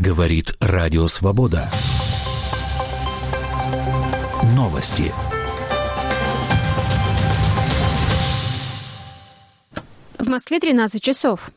Говорит Радио Свобода. Новости. В Москве 13 часов.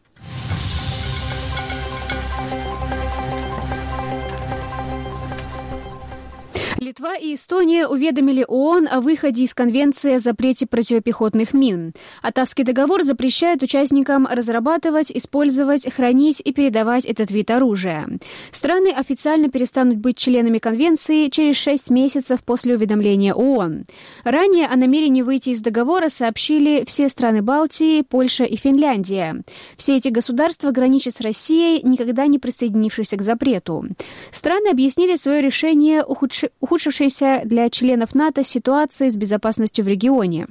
Литва и Эстония уведомили ООН о выходе из Конвенции о запрете противопехотных мин. Оттавский договор запрещает участникам разрабатывать, использовать, хранить и передавать этот вид оружия. Страны официально перестанут быть членами Конвенции через 6 месяцев после уведомления ООН. Ранее о намерении выйти из договора сообщили все страны Балтии, Польша и Финляндия. Все эти государства граничат с Россией, никогда не присоединившейся к запрету. Страны объяснили свое решение ухудшившейся для членов НАТО ситуации с безопасностью в регионе.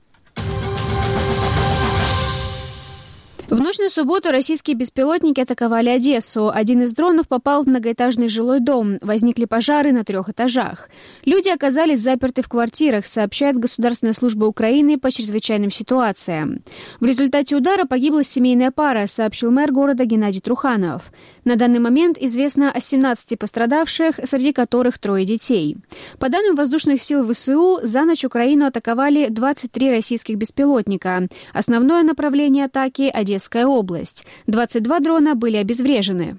В ночь на субботу российские беспилотники атаковали Одессу. Один из дронов попал в многоэтажный жилой дом. Возникли пожары на 3 этажах. Люди оказались заперты в квартирах, сообщает Государственная служба Украины по чрезвычайным ситуациям. В результате удара погибла семейная пара, сообщил мэр города Геннадий Труханов. На данный момент известно о 17 пострадавших, среди которых 3 детей. По данным воздушных сил ВСУ, за ночь Украину атаковали 23 российских беспилотника. Основное направление атаки – Одесская область. 22 дрона были обезврежены.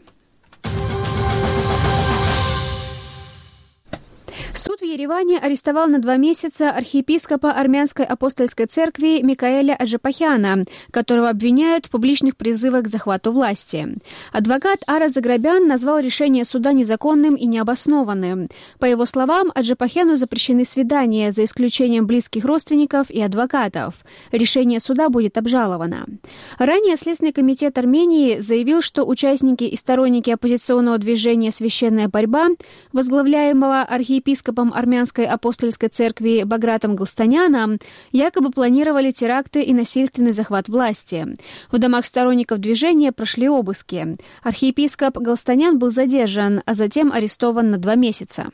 Суд в Ереване арестовал на 2 месяца архиепископа Армянской апостольской церкви Микаэля Аджапахяна, которого обвиняют в публичных призывах к захвату власти. Адвокат Ара Заграбян назвал решение суда незаконным и необоснованным. По его словам, Аджапахяну запрещены свидания, за исключением близких родственников и адвокатов. Решение суда будет обжаловано. Ранее Следственный комитет Армении заявил, что участники и сторонники оппозиционного движения «Священная борьба», возглавляемого архиепископом Армянской апостольской церкви Багратом Галстаняном, якобы планировали теракты и насильственный захват власти. В домах сторонников движения прошли обыски. Архиепископ Галстанян был задержан, а затем арестован на 2 месяца.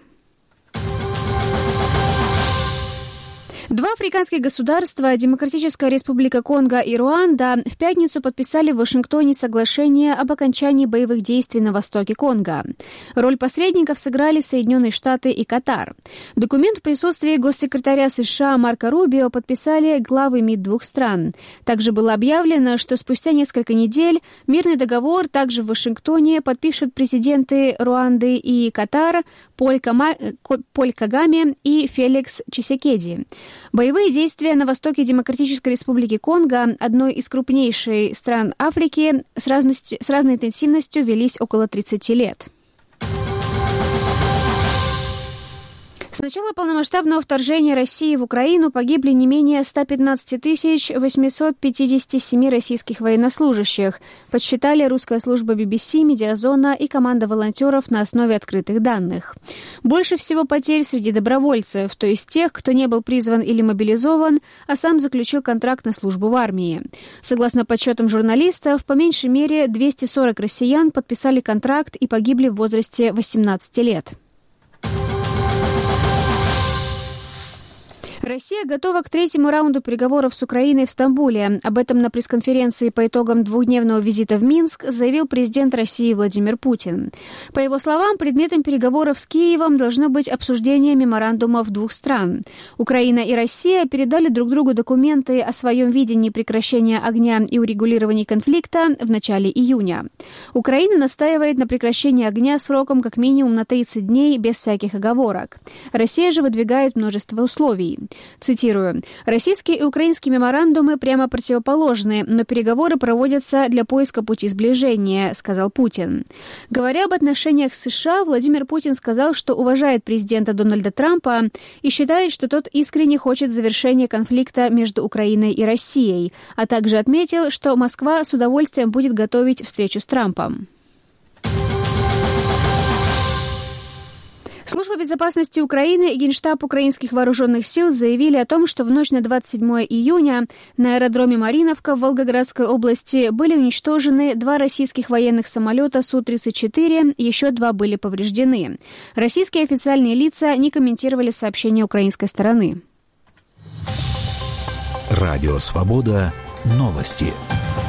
2 африканских государства, Демократическая Республика Конго и Руанда, в пятницу подписали в Вашингтоне соглашение об окончании боевых действий на востоке Конго. Роль посредников сыграли Соединенные Штаты и Катар. Документ в присутствии госсекретаря США Марко Рубио подписали главы МИД 2 стран. Также было объявлено, что спустя несколько недель мирный договор также в Вашингтоне подпишут президенты Руанды и Катар Поль Кагаме и Феликс Чисекеди. Боевые действия на востоке Демократической Республики Конго, одной из крупнейших стран Африки, с разной интенсивностью велись около 30 лет. С начала полномасштабного вторжения России в Украину погибли не менее 115 857 российских военнослужащих, подсчитали русская служба BBC, Медиазона и команда волонтеров на основе открытых данных. Больше всего потерь среди добровольцев, то есть тех, кто не был призван или мобилизован, а сам заключил контракт на службу в армии. Согласно подсчетам журналистов, по меньшей мере 240 россиян подписали контракт и погибли в возрасте 18 лет. Россия готова к 3-му раунду переговоров с Украиной в Стамбуле. Об этом на пресс-конференции по итогам 2-дневного визита в Минск заявил президент России Владимир Путин. По его словам, предметом переговоров с Киевом должно быть обсуждение меморандумов 2 стран. Украина и Россия передали друг другу документы о своем видении прекращения огня и урегулировании конфликта в начале июня. Украина настаивает на прекращении огня сроком как минимум на 30 дней без всяких оговорок. Россия же выдвигает множество условий. Цитирую. «Российские и украинские меморандумы прямо противоположны, но переговоры проводятся для поиска пути сближения», сказал Путин. Говоря об отношениях с США, Владимир Путин сказал, что уважает президента Дональда Трампа и считает, что тот искренне хочет завершения конфликта между Украиной и Россией, а также отметил, что Москва с удовольствием будет готовить встречу с Трампом. Служба безопасности Украины и Генштаб украинских вооруженных сил заявили о том, что в ночь на 27 июня на аэродроме Мариновка в Волгоградской области были уничтожены 2 российских военных самолета Су-34, еще 2 были повреждены. Российские официальные лица не комментировали сообщения украинской стороны. Радио «Свобода». Новости.